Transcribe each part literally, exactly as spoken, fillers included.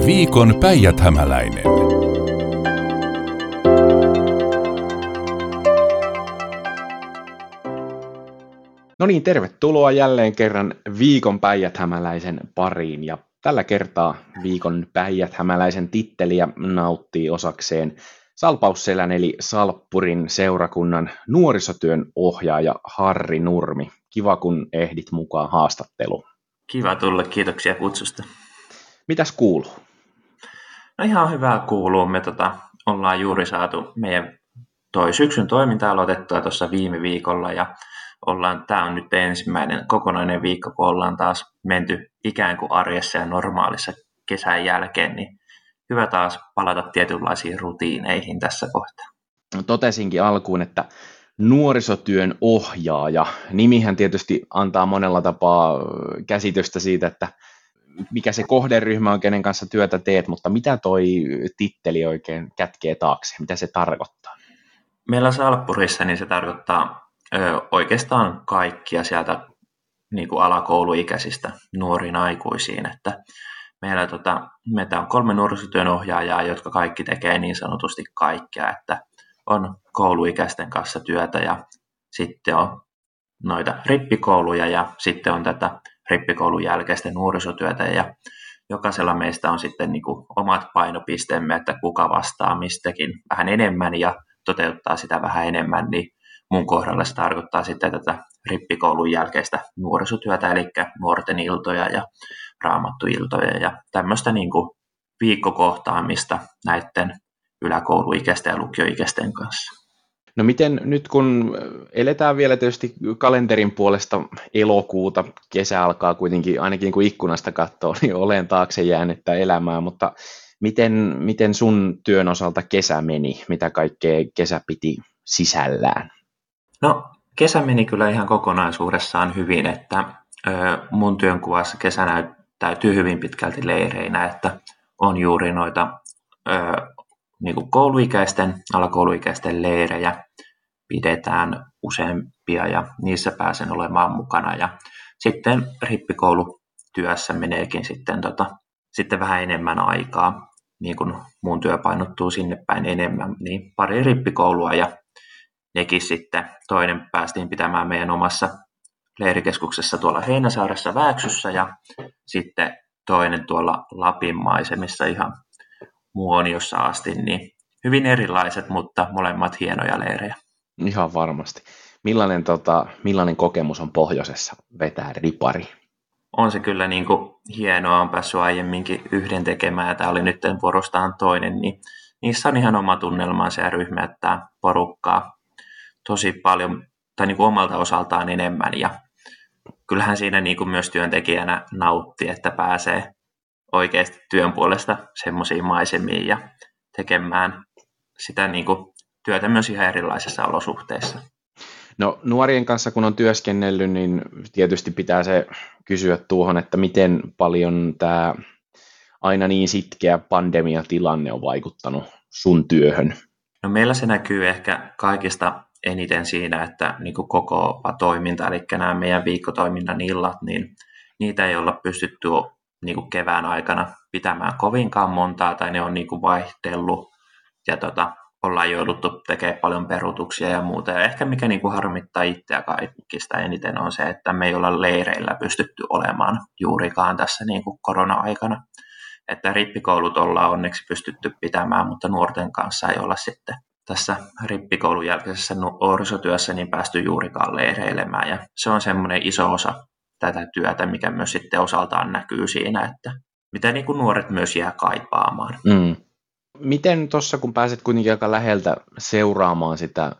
Viikon Päijät-Hämäläinen. No niin, tervetuloa jälleen kerran Viikon Päijät-Hämäläisen pariin. Ja tällä kertaa Viikon Päijät-Hämäläisen titteliä nauttii osakseen Salpausselän eli Salppurin seurakunnan nuorisotyön ohjaaja Harri Nurmi. Kiva, kun ehdit mukaan haastatteluun. Kiva tulla, kiitoksia kutsusta. Mitäs kuuluu? No ihan hyvää kuuluu. Me tota, ollaan juuri saatu meidän toi syksyn toiminta aloitettua tuossa viime viikolla ja ollaan, tämä on nyt ensimmäinen kokonainen viikko, kun ollaan taas menty ikään kuin arjessa ja normaalissa kesän jälkeen, niin hyvä taas palata tietynlaisiin rutiineihin tässä kohtaa. No, totesinkin alkuun, että nuorisotyön ohjaaja. Nimihän tietysti antaa monella tapaa käsitystä siitä, että mikä se kohderyhmä on, kenen kanssa työtä teet, mutta mitä toi titteli oikein kätkee taakse? Mitä se tarkoittaa? Meillä Salppurissa niin se tarkoittaa ö, oikeastaan kaikkia sieltä niin kuin alakouluikäisistä nuoriin aikuisiin. Että meillä tota, meitä on kolme nuorisotyön ohjaajaa, jotka kaikki tekee niin sanotusti kaikkea, että on kouluikäisten kanssa työtä ja sitten on noita rippikouluja ja sitten on tätä rippikoulun jälkeistä nuorisotyötä ja jokaisella meistä on sitten niin kuin omat painopisteemme, että kuka vastaa mistäkin vähän enemmän ja toteuttaa sitä vähän enemmän, niin mun kohdalla se tarkoittaa sitten tätä rippikoulun jälkeistä nuorisotyötä, eli nuorten iltoja ja raamattuiltoja ja tämmöistä niin kuin viikkokohtaamista näiden yläkouluikäisten ja lukioikäisten kanssa. No miten nyt kun eletään vielä tietysti kalenterin puolesta elokuuta, kesä alkaa kuitenkin ainakin kun ikkunasta katsoo, niin olen taakse jäänyttä elämää, mutta miten, miten sun työn osalta kesä meni? Mitä kaikkea kesä piti sisällään? No kesä meni kyllä ihan kokonaisuudessaan hyvin, että ö, mun työnkuvassa kesä näyttäytyy hyvin pitkälti leireinä, että on juuri noita ö, niin kuin kouluikäisten, alakouluikäisten leirejä pidetään useampia ja niissä pääsen olemaan mukana. Ja sitten rippikoulutyössä meneekin sitten, tota, sitten vähän enemmän aikaa, niin kuin mun työ painottuu sinne päin enemmän, niin pari rippikoulua ja nekin sitten toinen päästiin pitämään meidän omassa leirikeskuksessa tuolla Heinäsaaressa Vääksyssä ja sitten toinen tuolla Lapin maisemissa ihan Muoniossa asti, niin hyvin erilaiset, mutta molemmat hienoja leirejä. Ihan varmasti. Millainen, tota, millainen kokemus on pohjoisessa vetää ripari? On se kyllä niin kuin hienoa, on päässyt aiemminkin yhden tekemään, ja tämä oli nyt vuorostaan toinen, niin niissä on ihan oma tunnelmansa ja ryhmättää porukkaa tosi paljon, tai niin kuin omalta osaltaan enemmän, ja kyllähän siinä niin kuin myös työntekijänä nautti, että pääsee oikeasti työn puolesta semmoisiin maisemiin ja tekemään sitä niin kuin työtä myös ihan erilaisissa olosuhteissa. No nuorien kanssa kun on työskennellyt, niin tietysti pitää se kysyä tuohon, että miten paljon tämä aina niin sitkeä pandemiatilanne on vaikuttanut sun työhön? No meillä se näkyy ehkä kaikista eniten siinä, että niin kuin koko toiminta, eli nämä meidän viikkotoiminnan illat, niin niitä ei olla pystytty niin kuin kevään aikana pitämään kovinkaan montaa, tai ne on niin kuin vaihdellut, ja tota, ollaan jouduttu tekemään paljon peruutuksia ja muuta. Ja ehkä mikä niin kuin harmittaa itseä kaikista eniten on se, että me ei olla leireillä pystytty olemaan juurikaan tässä niin kuin korona-aikana. Että rippikoulut ollaan onneksi pystytty pitämään, mutta nuorten kanssa ei olla sitten tässä rippikoulun jälkeisessä nuorisotyössä niin päästy juurikaan leireilemään. Ja se on semmoinen iso osa tätä työtä, mikä myös sitten osaltaan näkyy siinä, että mitä niin kuin nuoret myös jää kaipaamaan. Mm. Miten tuossa, kun pääset kuitenkin aika läheltä seuraamaan sitä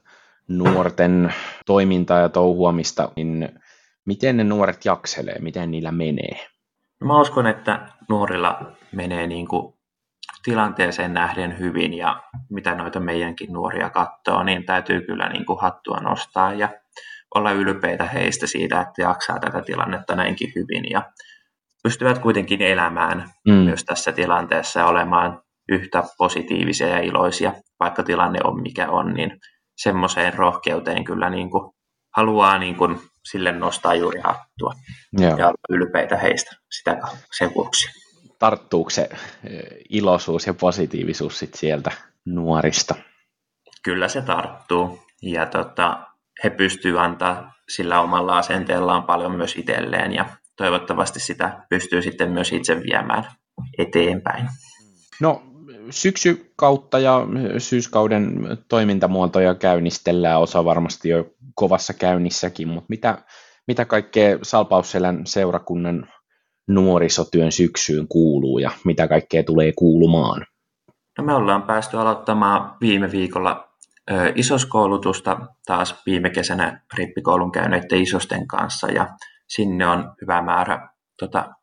nuorten toimintaa ja touhuamista, niin miten ne nuoret jakselee, miten niillä menee? Mä uskon, että nuorilla menee niin kuin tilanteeseen nähden hyvin, ja mitä noita meidänkin nuoria katsoo, niin täytyy kyllä niin kuin hattua nostaa ja olla ylpeitä heistä siitä, että jaksaa tätä tilannetta näinkin hyvin ja pystyvät kuitenkin elämään mm. myös tässä tilanteessa ja olemaan yhtä positiivisia ja iloisia, vaikka tilanne on mikä on, niin semmoiseen rohkeuteen kyllä niin kuin haluaa niin kuin sille nostaa juuri hattua Joo. ja olla ylpeitä heistä sitä sen vuoksi. tarttuuko se iloisuus ja positiivisuus sit sieltä nuorista? Kyllä se tarttuu, ja tota, he pystyvät antaa sillä omalla asenteellaan paljon myös itselleen, ja toivottavasti sitä pystyy sitten myös itse viemään eteenpäin. No, syksykautta ja syyskauden toimintamuotoja käynnistellään, osa varmasti jo kovassa käynnissäkin, mutta mitä, mitä kaikkea Salpausselän seurakunnan nuorisotyön syksyyn kuuluu ja mitä kaikkea tulee kuulumaan? No, me ollaan päästy aloittamaan viime viikolla ö, isoskoulutusta taas viime kesänä rippikoulun käyneiden isosten kanssa, ja sinne on hyvä määrä tota,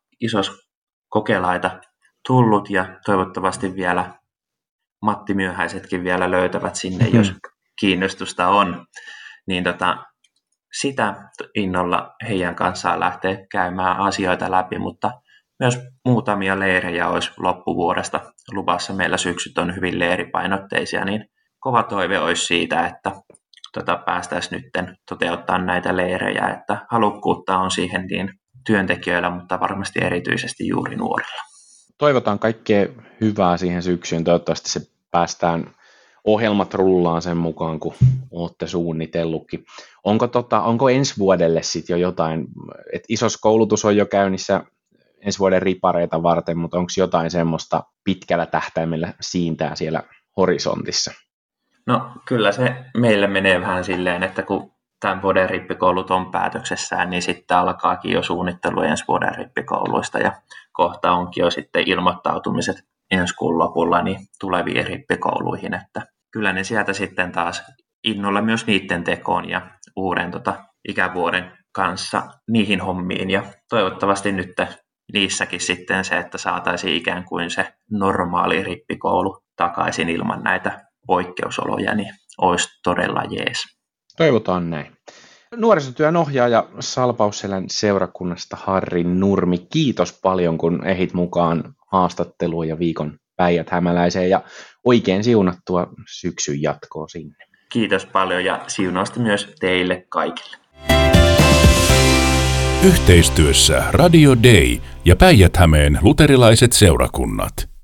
isoskokelaita tullut, ja toivottavasti vielä Matti Myöhäisetkin vielä löytävät sinne, mm-hmm. jos kiinnostusta on. Niin tota, sitä innolla heidän kanssaan lähtee käymään asioita läpi, mutta myös muutamia leirejä olisi loppuvuodesta luvassa. Meillä syksyt on hyvin leiripainotteisia, niin kova toive olisi siitä, että tota, päästäisiin nyt toteuttamaan näitä leirejä, että halukkuutta on siihen niin työntekijöillä, mutta varmasti erityisesti juuri nuorilla. Toivotaan kaikkea hyvää siihen syksyyn. Toivottavasti se päästään ohjelmat rullaan sen mukaan, kun olette suunnitellutkin. Onko, tota, onko ensi vuodelle sitten jo jotain, että isoskoulutus on jo käynnissä ensi vuoden ripareita varten, mutta onko jotain semmoista pitkällä tähtäimellä siintää siellä horisontissa? No kyllä se meillä menee vähän silleen, että kun tämän vuoden rippikoulut on päätöksessään, niin sitten alkaakin jo suunnittelu ensi vuoden rippikouluista, ja kohta onkin jo sitten ilmoittautumiset ensi kuun lopulla niin tuleviin rippikouluihin, että kyllä ne sieltä sitten taas innolla myös niiden tekoon ja uuden tota, ikävuoden kanssa niihin hommiin, ja toivottavasti nyt niissäkin sitten se, että saataisiin ikään kuin se normaali rippikoulu takaisin ilman näitä poikkeusoloja, niin olisi todella jees. Toivotaan näin. Nuorisotyön ohjaaja Salpausselän seurakunnasta Harri Nurmi, kiitos paljon kun ehdit mukaan haastatteluun ja viikon Päijät-Hämäläiseen, ja oikein siunattua syksyn jatkoa sinne. Kiitos paljon ja siunausta myös teille kaikille. Yhteistyössä Radio Day ja Päijät-Hämeen luterilaiset seurakunnat.